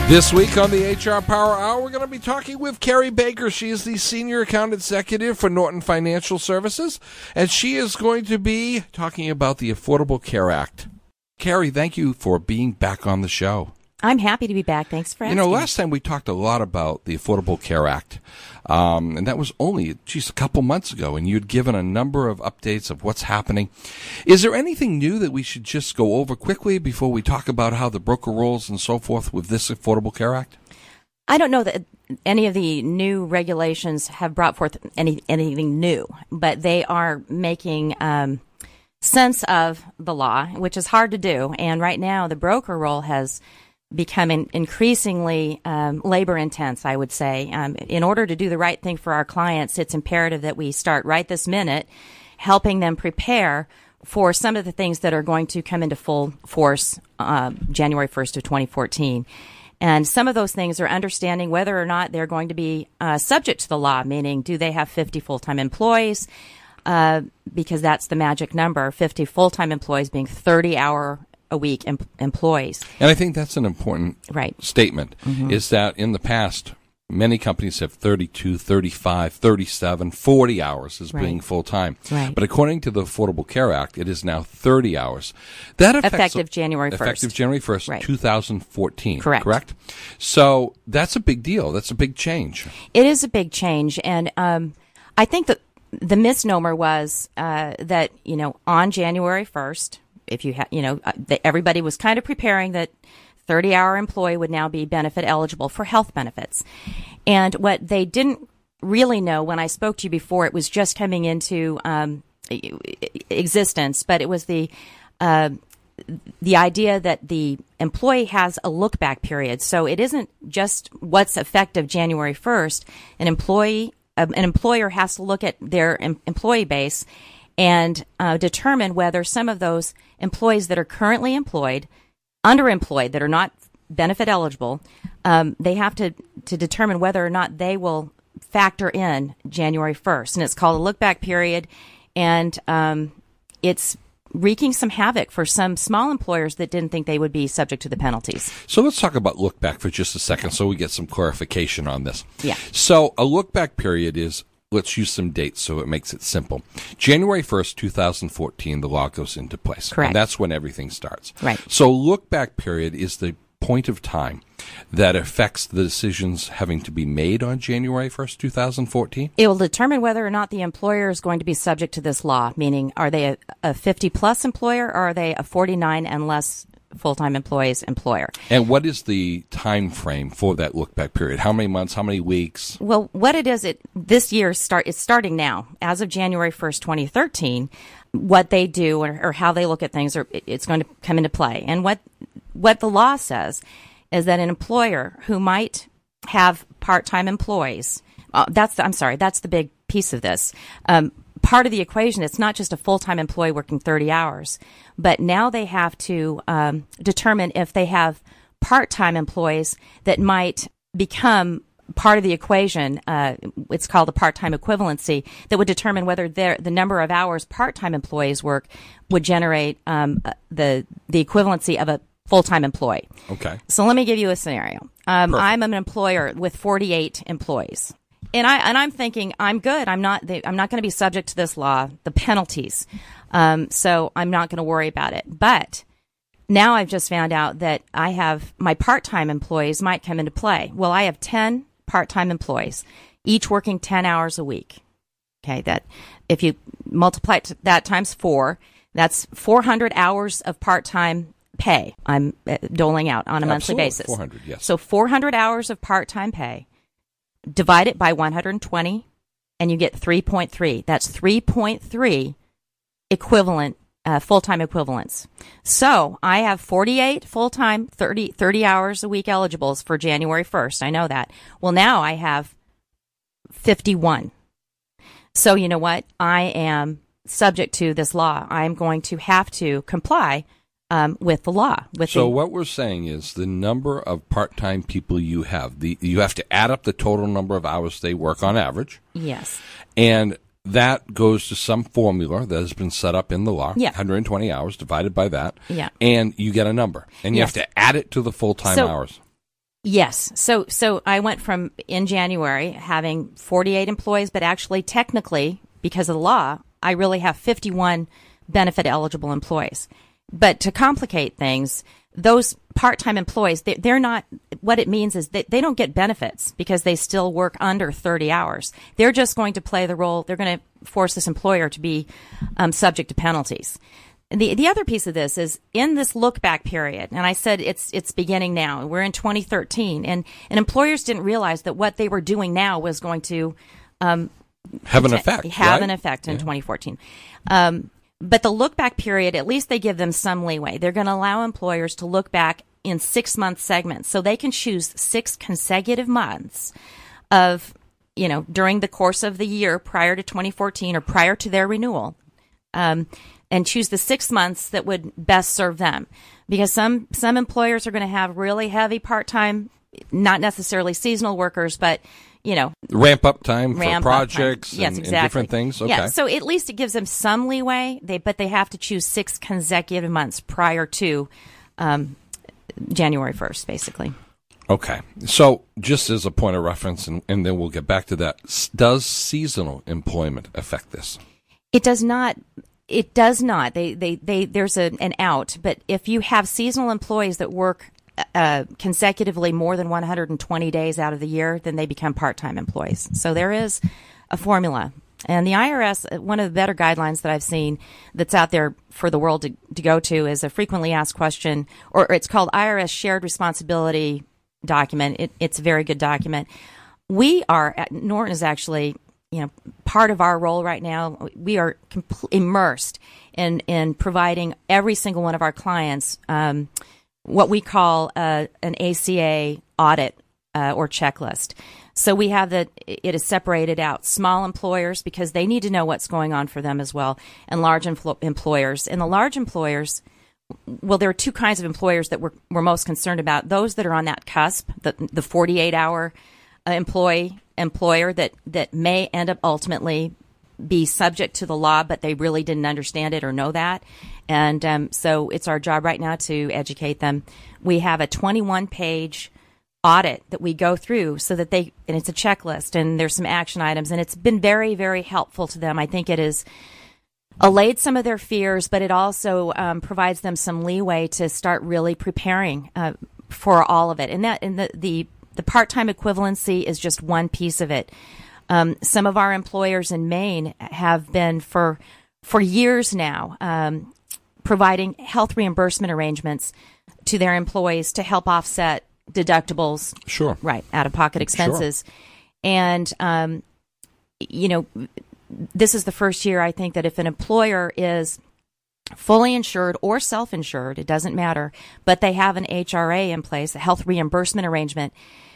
This week on the HR Power Hour, we're going to be talking with Carrie Baker. She is the Senior Account Executive for Norton Financial Services, and she is going to be talking about the Affordable Care Act. Carrie, thank you for being back on the show. I'm happy to be back. Thanks for asking. You know, last time we talked a lot about the Affordable Care Act, and that was only, a couple months ago, and you'd given a number of updates of what's happening. Is there anything new that we should just go over quickly before we talk about how the broker rolls and so forth with this Affordable Care Act? I don't know that any of the new regulations have brought forth anything new, but they are making sense of the law, which is hard to do. And right now, the broker role has become increasingly labor intense, I would say. In order to do the right thing for our clients, it's imperative that we start right this minute helping them prepare for some of the things that are going to come into full force January 1st of 2014. And some of those things are understanding whether or not they're going to be subject to the law, meaning do they have 50 full-time employees, because that's the magic number, 50 full-time employees being 30-hour-a-week employees. And I think that's an important statement, is that in the past, many companies have 32, 35, 37, 40 hours as being full-time. Right. But according to the Affordable Care Act, it is now 30 hours. That effective January 1st. Effective January 1st, 2014. Correct. So that's a big deal. That's a big change. It is a big change. And I think that the misnomer was that, on January 1st, if you everybody was kind of preparing that 30-hour employee would now be benefit eligible for health benefits. And what they didn't really know when I spoke to you before, it was just coming into existence, but it was the idea that the employee has a look-back period. So it isn't just what's effective January 1st. An employer has to look at their employee base and determine whether some of those employees that are currently underemployed, that are not benefit eligible, they have to determine whether or not they will factor in January 1st. And it's called a look-back period, and it's wreaking some havoc for some small employers that didn't think they would be subject to the penalties. So let's talk about look-back for just a second so we get some clarification on this. Yeah. So a look-back period is, let's use some dates so it makes it simple. January 1st, 2014, the law goes into place. Correct. And that's when everything starts. Right. So look-back period is the point of time that affects the decisions having to be made on January 1st, 2014? It will determine whether or not the employer is going to be subject to this law, meaning are they a 50-plus employer or are they a 49 and less full-time employees employer. And what is the time frame for that look-back period? How many months? How many weeks? Well, what it is, this year it's starting now. As of January 1st, 2013, what they do or how they look at things, it's going to come into play. And what the law says is that an employer who might have part-time employees, that's the big piece of this. Part of the equation, it's not just a full-time employee working 30 hours, but now they have to determine if they have part-time employees that might become part of the equation. It's called the part-time equivalency, that would determine whether the number of hours part-time employees work would generate the equivalency of a full-time employee. Okay. So let me give you a scenario. I'm an employer with 48 employees. And I'm thinking, I'm good. I'm not going to be subject to this law, the penalties. So I'm not going to worry about it. But now I've just found out that I have my part-time employees might come into play. Well, I have 10 part-time employees, each working 10 hours a week. Okay, that if you multiply that times 4, that's 400 hours of part-time pay I'm doling out on a monthly basis. 400, yes. So 400 hours of part-time pay. Divide it by 120, and you get 3.3. That's 3.3 equivalent, full-time equivalents. So I have 48 full-time, 30 hours a week eligibles for January 1st. I know that. Well, now I have 51. So you know what? I am subject to this law. I'm going to have to comply with the law. What we're saying is the number of part-time people you have, you have to add up the total number of hours they work on average. Yes. And that goes to some formula that has been set up in the law. Yeah. 120 hours divided by that. Yeah. And you get a number. And you have to add it to the full-time hours. Yes. So I went from in January having 48 employees, but actually technically, because of the law, I really have 51 benefit eligible employees. But to complicate things, those part-time employees, they're not, what it means is that they don't get benefits because they still work under 30 hours. They're just going to play the role. They're going to force this employer to be subject to penalties. And the other piece of this is in this look back period, and I said it's beginning now. We're in 2013, and employers didn't realize that what they were doing now was going to have an effect. An effect in 2014. But the look back period, at least they give them some leeway. They're going to allow employers to look back in 6-month segments, so they can choose 6 consecutive months of, during the course of the year prior to 2014 or prior to their renewal. And choose the 6 months that would best serve them, because some employers are going to have really heavy part-time, not necessarily seasonal workers, but ramp up time for projects yes, and exactly. different things. Okay. Yeah, so at least it gives them some leeway. But they have to choose 6 consecutive months prior to January 1st, basically. Okay, so just as a point of reference, and then we'll get back to that. Does seasonal employment affect this? It does not. It does not. There's an out. But if you have seasonal employees that work consecutively more than 120 days out of the year, then they become part-time employees. So there is a formula. And the IRS, one of the better guidelines that I've seen that's out there for the world to go to is a frequently asked question, or it's called IRS Shared Responsibility Document. It's a very good document. Norton is actually, part of our role right now, we are immersed in providing every single one of our clients what we call an ACA audit or checklist. So we have it is separated out. Small employers, because they need to know what's going on for them as well, and large employers. And the large employers, well, there are 2 kinds of employers that we're most concerned about. Those that are on that cusp, the 48-hour employer that may end up ultimately be subject to the law, but they really didn't understand it or know that. And so it's our job right now to educate them. We have a 21-page audit that we go through so that and it's a checklist, and there's some action items, and it's been very, very helpful to them. I think it has allayed some of their fears, but it also provides them some leeway to start really preparing for all of it. And the part-time equivalency is just one piece of it. Some of our employers in Maine have been for years now providing health reimbursement arrangements to their employees to help offset deductibles. Sure. Right, out-of-pocket expenses. Sure. And, this is the first year, I think, that if an employer is fully insured or self-insured, it doesn't matter, but they have an HRA in place, a health reimbursement arrangement,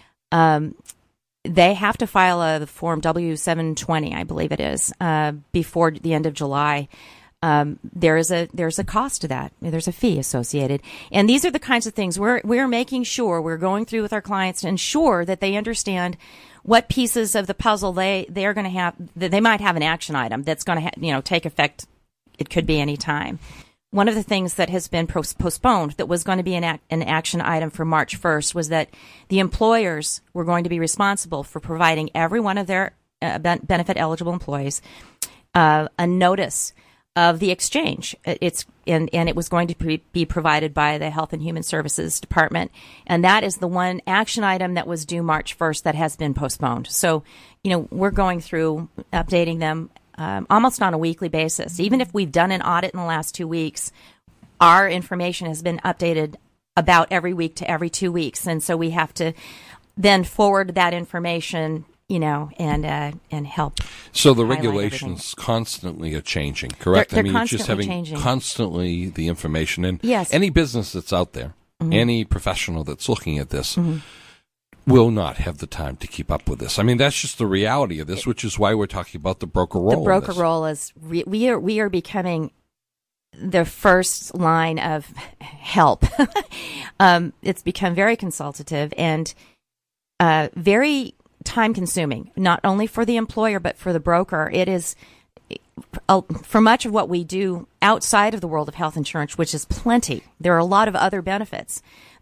they have to file a Form W-720, I believe it is, before the end of July. There's a cost to that. There's a fee associated. And these are the kinds of things we're making sure we're going through with our clients to ensure that they understand what pieces of the puzzle they are going to have, that they might have an action item that's going to take effect. It could be any time. One of the things that has been postponed that was going to be an action item for March 1st was that the employers were going to be responsible for providing every one of their benefit eligible employees a notice of the exchange. And it was going to be provided by the Health and Human Services Department. And that is the one action item that was due March 1st that has been postponed. So, we're going through updating them almost on a weekly basis. Even if we've done an audit in the last 2 weeks, our information has been updated about every week to every 2 weeks. And so we have to then forward that information, and help. So the regulations constantly are changing, correct? They're you're just having changing. Constantly the information. And yes. Any business that's out there, any professional that's looking at this, Mm-hmm. will not have the time to keep up with this. That's just the reality of this, which is why we're talking about the broker role. The broker role is we are becoming the first line of help. It's become very consultative and very time consuming, not only for the employer but for the broker. It is for much of what we do outside of the world of health insurance, which is plenty. There are a lot of other benefits that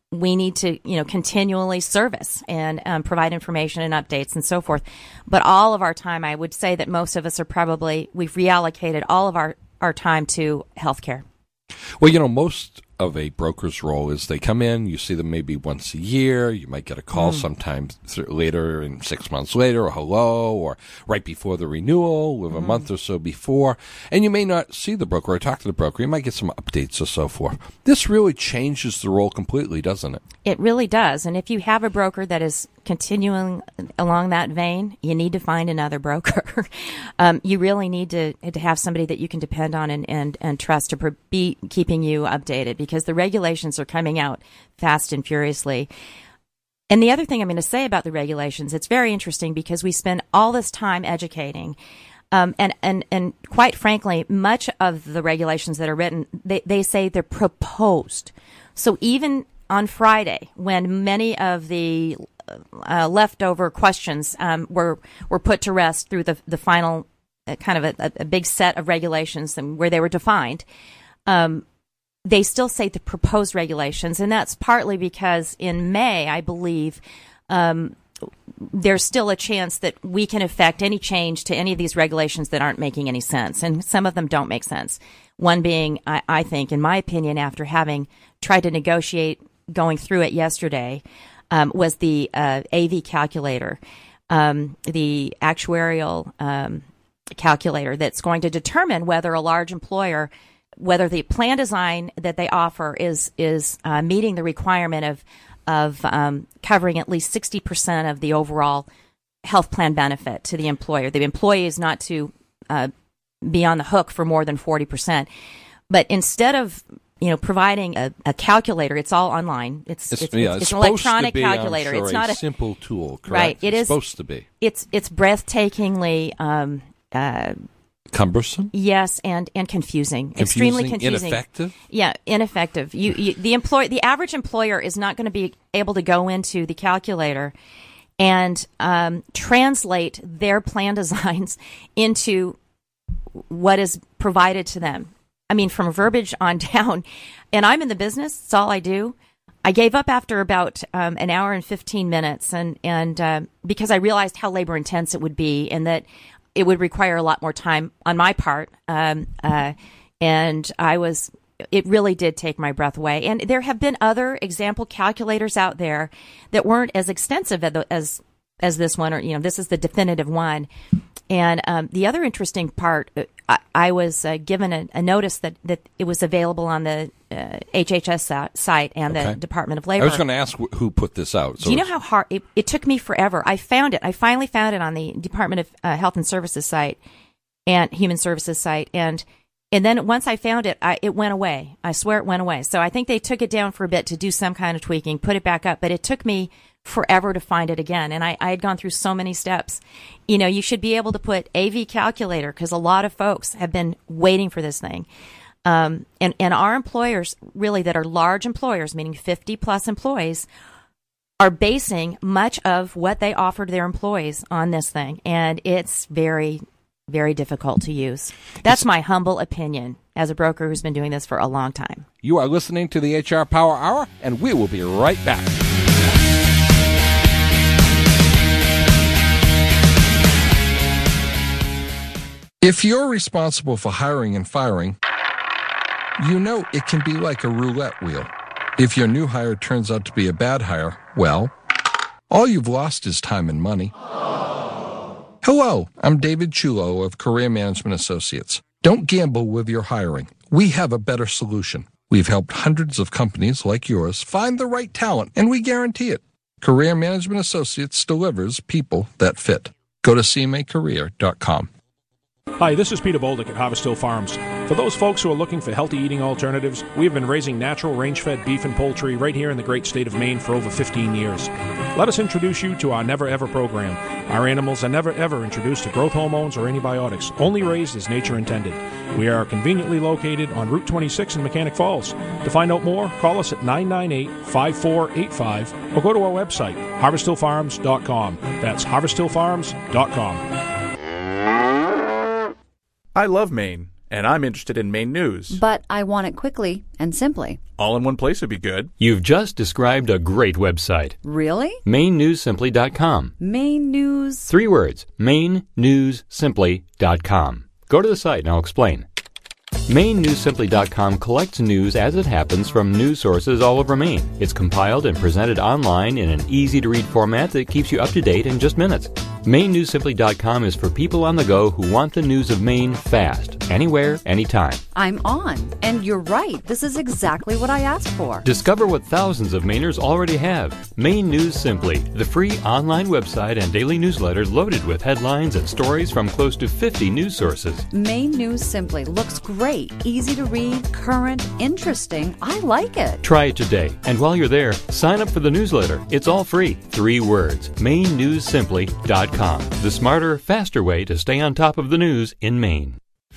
we need to, continually service and provide information and updates and so forth. But all of our time, I would say that most of us we've reallocated all of our time to healthcare. Well, most of a broker's role is they come in, you see them maybe once a year, you might get a call sometime later, and 6 months later, or hello, or right before the renewal, with a month or so before, and you may not see the broker or talk to the broker. You might get some updates or so forth. This really changes the role completely, doesn't it? It really does. And if you have a broker that is continuing along that vein, you need to find another broker. You really need to have somebody that you can depend on and trust to be keeping you updated, because the regulations are coming out fast and furiously. And the other thing I'm going to say about the regulations, it's very interesting because we spend all this time educating. And quite frankly, much of the regulations that are written, they say they're proposed. So even on Friday, when many of the leftover questions were put to rest through the final kind of a big set of regulations and where they were defined, they still say the proposed regulations, and that's partly because in May, I believe, there's still a chance that we can affect any change to any of these regulations that aren't making any sense, and some of them don't make sense. One being, I think, in my opinion, after having tried to negotiate going through it yesterday, was the AV calculator, the actuarial calculator that's going to determine whether a large employer, whether the plan design that they offer is meeting the requirement of covering at least 60% of the overall health plan benefit to the employer. The employee is not to be on the hook for more than 40%. But instead of providing a calculator, it's all online. It's an electronic calculator. Sure, it's not a simple tool, correct? Right. It's supposed to be. It's breathtakingly cumbersome. Yes, and confusing. Extremely confusing. Ineffective. Yeah, ineffective. The average employer is not going to be able to go into the calculator and translate their plan designs into what is provided to them. I mean, from verbiage on down. And I'm in the business. It's all I do. I gave up after about an hour and 15 minutes, and because I realized how labor intense it would be, and that it would require a lot more time on my part. And it really did take my breath away. And there have been other example calculators out there that weren't as extensive as this one, or this is the definitive one. And the other interesting part, I was given a notice that it was available on the HHS site and the Department of Labor. I was going to ask who put this out. So do you know how hard it took me forever? I found it. I finally found it on the Department of Health and Services site and Human Services site, and then once I found it, it went away. I swear it went away. So I think they took it down for a bit to do some kind of tweaking, put it back up, but it took me forever to find it again. And I had gone through so many steps. You should be able to put AV calculator, because a lot of folks have been waiting for this thing. And our employers, really, that are large employers, meaning 50 plus employees, are basing much of what they offer to their employees on this thing. And it's very, very difficult to use. That's my humble opinion as a broker who's been doing this for a long time. You are listening to the HR Power Hour, and we will be right back. If you're responsible for hiring and firing, it can be like a roulette wheel. If your new hire turns out to be a bad hire, well, all you've lost is time and money. Hello, I'm David Chulo of Career Management Associates. Don't gamble with your hiring. We have a better solution. We've helped hundreds of companies like yours find the right talent, and we guarantee it. Career Management Associates delivers people that fit. Go to cmacareer.com. Hi, this is Peter Boldick at Harvest Hill Farms. For those folks who are looking for healthy eating alternatives, we have been raising natural range-fed beef and poultry right here in the great state of Maine for over 15 years. Let us introduce you to our Never Ever program. Our animals are never ever introduced to growth hormones or antibiotics, only raised as nature intended. We are conveniently located on Route 26 in Mechanic Falls. To find out more, call us at 998-5485 or go to our website, harvesthillfarms.com. That's harvesthillfarms.com. I love Maine, And I'm interested in Maine news. But I want it quickly and simply. All in one place would be good. You've just described a great website. Really? MaineNewsSimply.com. Maine News. 3 words. MaineNewsSimply.com. Go to the site and I'll explain. MaineNewsSimply.com collects news as it happens from news sources all over Maine. It's compiled and presented online in an easy-to-read format that keeps you up to date in just minutes. MaineNewsSimply.com is for people on the go who want the news of Maine fast, anywhere, anytime. I'm on. And you're right. This is exactly what I asked for. Discover what thousands of Mainers already have. Maine News Simply, the free online website and daily newsletter loaded with headlines and stories from close to 50 news sources. Maine News Simply looks great. Easy to read, current, interesting. I like it. Try it today. And while you're there, sign up for the newsletter. It's all free. 3 words. MaineNewsSimply.com. The smarter, faster way to stay on top of the news in Maine.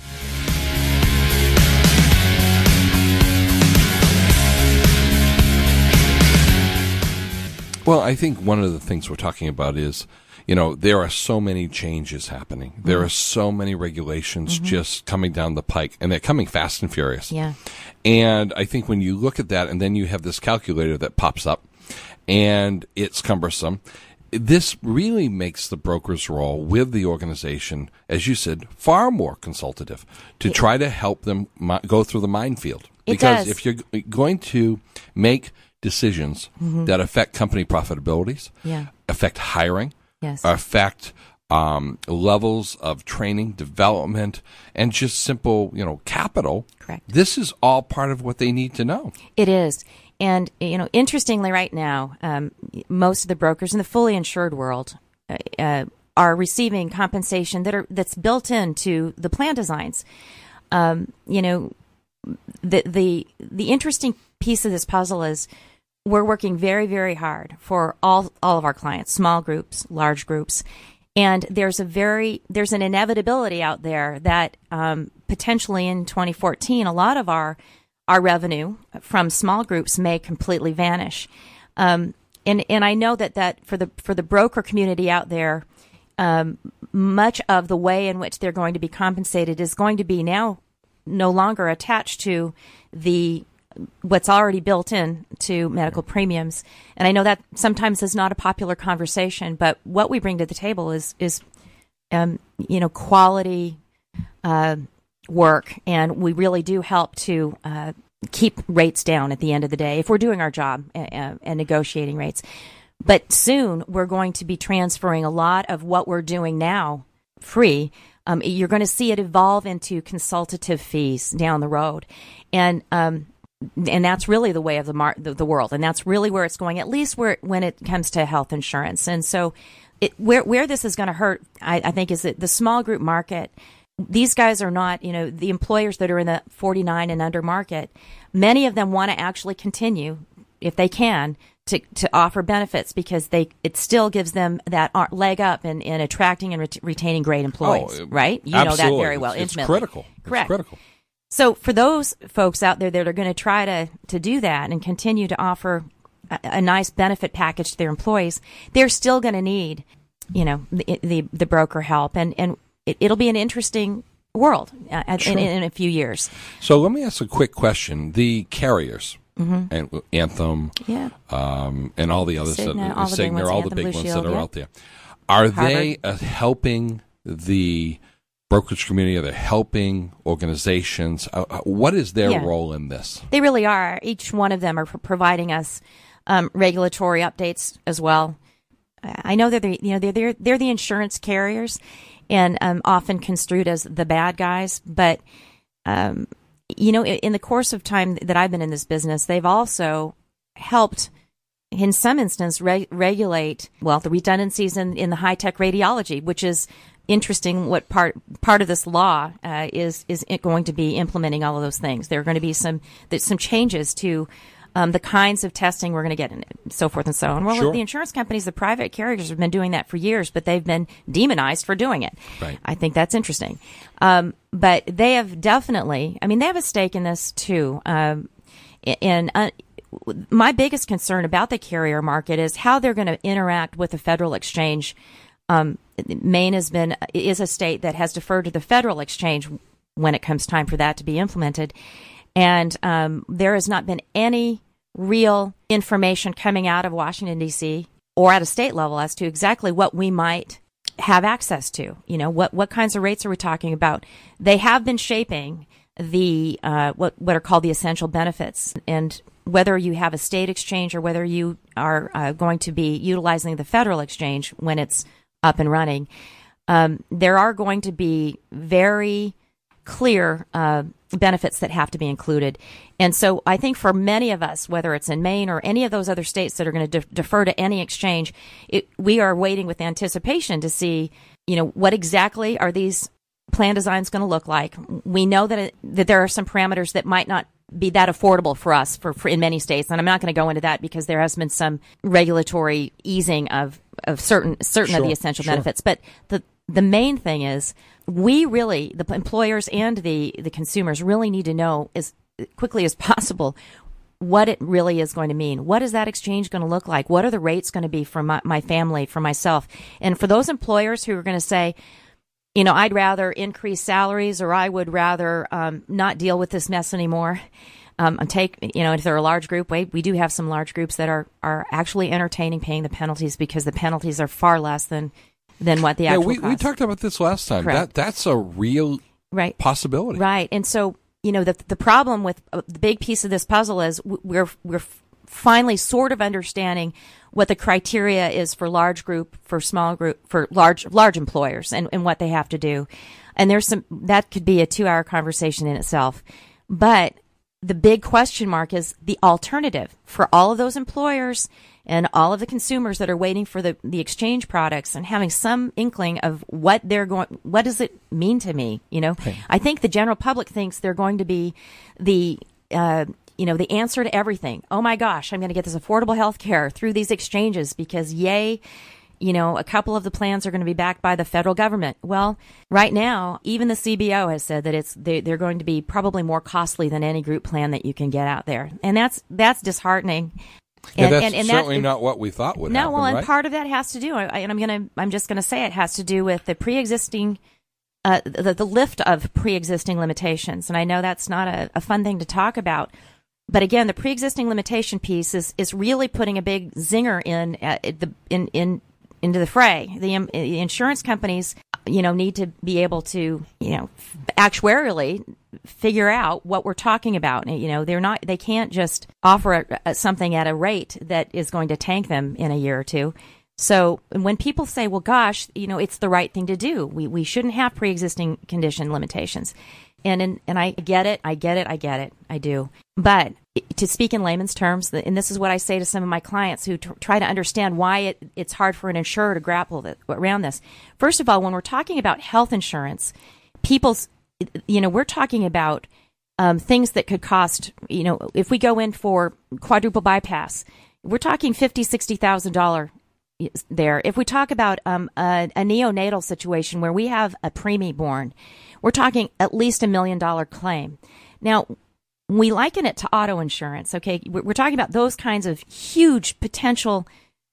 Well, I think one of the things we're talking about is, there are so many changes happening. There are so many regulations just coming down the pike, and they're coming fast and furious. Yeah. And I think when you look at that, and then you have this calculator that pops up, and it's cumbersome, this really makes the broker's role with the organization, as you said, far more consultative to try to help them go through the minefield. Because if you're going to make decisions that affect company profitabilities, affect hiring, affect levels of training, development, and just simple, capital. Correct. This is all part of what they need to know. It is. And, interestingly right now, most of the brokers in the fully insured world are receiving compensation that's built into the plan designs. The interesting piece of this puzzle is we're working very, very hard for all of our clients, small groups, large groups. And there's an inevitability out there that potentially in 2014, a lot of our revenue from small groups may completely vanish. And I know that for the broker community out there, much of the way in which they're going to be compensated is going to be now no longer attached to what's already built in to medical premiums. And I know that sometimes is not a popular conversation, but what we bring to the table is quality work, and we really do help to keep rates down at the end of the day if we're doing our job and negotiating rates. But soon we're going to be transferring a lot of what we're doing now free. You're going to see it evolve into consultative fees down the road, and that's really the way of the world, and that's really where it's going. At least when it comes to health insurance, and so where this is going to hurt, I think, is that the small group market. These guys are not, the employers that are in the 49 and under market. Many of them want to actually continue, if they can, to offer benefits because it still gives them that leg up in attracting and retaining great employees, right? You absolutely. know that very well, It's intimately. critical. Correct. It's critical. So for those folks out there that are going to try to do that and continue to offer a nice benefit package to their employees, they're still going to need, the broker help, and it'll be an interesting world in a few years. So let me ask a quick question. The carriers, and Anthem, and all the others, Cigna, all the big ones that are out there, are they helping the brokerage community? Are they helping organizations? What is their role in this? They really are. Each one of them are providing us regulatory updates as well. I know they're the insurance carriers, and often construed as the bad guys. But, in the course of time that I've been in this business, they've also helped, in some instance, regulate, the redundancies in the high-tech radiology, which is interesting. What part of this law is it going to be implementing all of those things. There are going to be some changes to the kinds of testing we're going to get, and so forth and so on. Well, the insurance companies, the private carriers have been doing that for years, but they've been demonized for doing it. Right. I think that's interesting. But they have definitely, they have a stake in this too. My biggest concern about the carrier market is how they're going to interact with the federal exchange. Maine is a state that has deferred to the federal exchange when it comes time for that to be implemented. And there has not been any real information coming out of Washington, D.C. or at a state level as to exactly what we might have access to. You know, what kinds of rates are we talking about? They have been shaping the what are called the essential benefits, and whether you have a state exchange or whether you are going to be utilizing the federal exchange when it's up and running, there are going to be very clear benefits that have to be included. And so I think for many of us, whether it's in Maine or any of those other states that are going to defer to any exchange, we are waiting with anticipation to see, you know, what exactly are these plan designs going to look like. We know that there are some parameters that might not be that affordable for us for in many states, and I'm not going to go into that because there has been some regulatory easing of certain of the essential benefits. But the main thing is we really, the employers and the consumers, really need to know as quickly as possible what it really is going to mean. What is that exchange going to look like? What are the rates going to be for my family, for myself? And for those employers who are going to say, you know, I'd rather increase salaries, or I would rather not deal with this mess anymore. If they're a large group, we do have some large groups that are actually entertaining paying the penalties because the penalties are far less than what the actual cost. We talked about this last time. Correct. That's a real possibility. Right. And so, you know, the problem with the big piece of this puzzle is we're finally sort of understanding what the criteria is for large group, for small group, for large employers and what they have to do. And that could be a 2-hour conversation in itself. But the big question mark is the alternative for all of those employers and all of the consumers that are waiting for the exchange products and having some inkling of what does it mean to me? You know, okay. I think the general public thinks they're going to be the answer to everything. Oh my gosh, I'm going to get this affordable health care through these exchanges because yay, you know, a couple of the plans are going to be backed by the federal government. Well, right now, even the CBO has said that they're going to be probably more costly than any group plan that you can get out there. And that's disheartening. Yeah, that's certainly not what we thought would happen. No, well, and right? part of that has to do, I'm just going to say it has to do with the pre-existing, the lift of pre-existing limitations. And I know that's not a fun thing to talk about, but again, the pre-existing limitation piece is really putting a big zinger into the fray. The insurance companies, you know, need to be able to, you know, actuarially figure out what we're talking about. You know, they can't just offer something at a rate that is going to tank them in a year or two. So when people say, well, gosh, you know, it's the right thing to do. We shouldn't have pre-existing condition limitations. And I get it. I do. But to speak in layman's terms, and this is what I say to some of my clients who try to understand why it's hard for an insurer to grapple around this. First of all, when we're talking about health insurance, we're talking about things that could cost, you know, if we go in for quadruple bypass, we're talking $50,000, $60,000 there. If we talk about a neonatal situation where we have a preemie born, we're talking at least $1 million claim. Now, we liken it to auto insurance. Okay, we're talking about those kinds of huge potential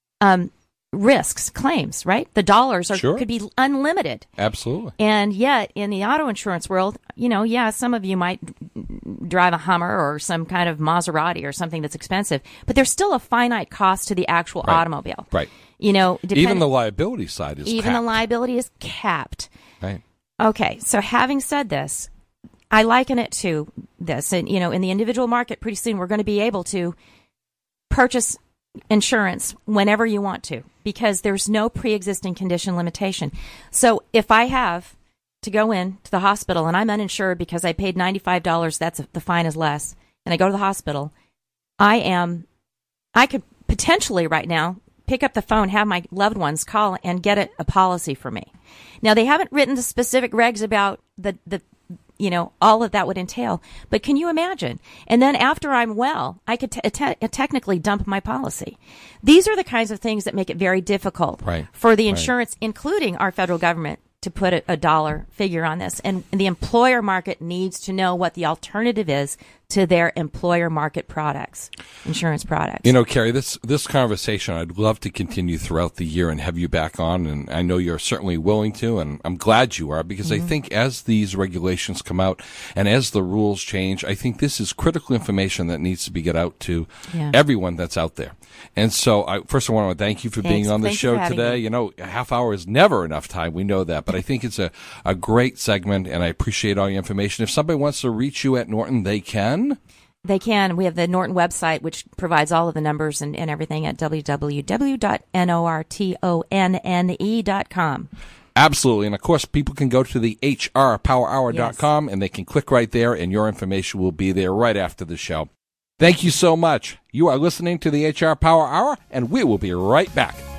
risks, claims, right? The dollars could be unlimited. Absolutely. And yet, in the auto insurance world, you know, some of you might drive a Hummer or some kind of Maserati or something that's expensive, but there's still a finite cost to the actual automobile. Right. You know, even the liability side is capped. The liability is capped. Right. Okay, so having said this, I liken it to this. And, you know, in the individual market, pretty soon we're going to be able to purchase insurance whenever you want to because there's no pre-existing condition limitation. So if I have to go in to the hospital and I'm uninsured because I paid $95, the fine is less, and I go to the hospital, I could potentially right now pick up the phone, have my loved ones call and get a policy for me. Now, they haven't written the specific regs about the all of that would entail. But can you imagine? And then after I'm well, I could technically dump my policy. These are the kinds of things that make it very difficult for the insurance, including our federal government, to put a dollar figure on this. And the employer market needs to know what the alternative is to their employer market products, insurance products. You know, Carrie, this conversation I'd love to continue throughout the year and have you back on, and I know you're certainly willing to, and I'm glad you are, because I think as these regulations come out and as the rules change, I think this is critical information that needs to be get out to everyone that's out there. And so, first I want to thank you for being on the show today. You know, a half hour is never enough time. We know that. But I think it's a great segment, and I appreciate all your information. If somebody wants to reach you at Norton, they can? They can. We have the Norton website, which provides all of the numbers and everything at www.nortonne.com. Absolutely. And, of course, people can go to the hrpowerhour.com, and they can click right there, and your information will be there right after the show. Thank you so much. You are listening to the HR Power Hour, and we will be right back.